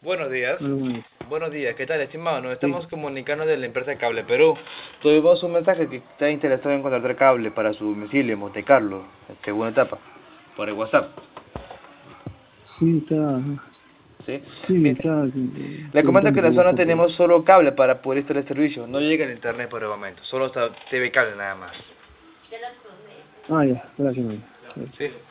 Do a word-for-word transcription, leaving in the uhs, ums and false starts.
Buenos días. Mm, Buenos días, ¿qué tal, estimado? Nos sí, estamos comunicando de la empresa Cable Perú. Tuvimos un mensaje que está interesado en contratar cable para su domicilio en Monte Carlo, segunda etapa, por el WhatsApp. sí, está, ¿Sí? sí, Mire, está le comento preguntando que en la por zona WhatsApp, pero tenemos solo cable para poder instalar el servicio. No llega el internet por el momento, solo está T V cable nada más. ah, ya, gracias, man. ¿Sí?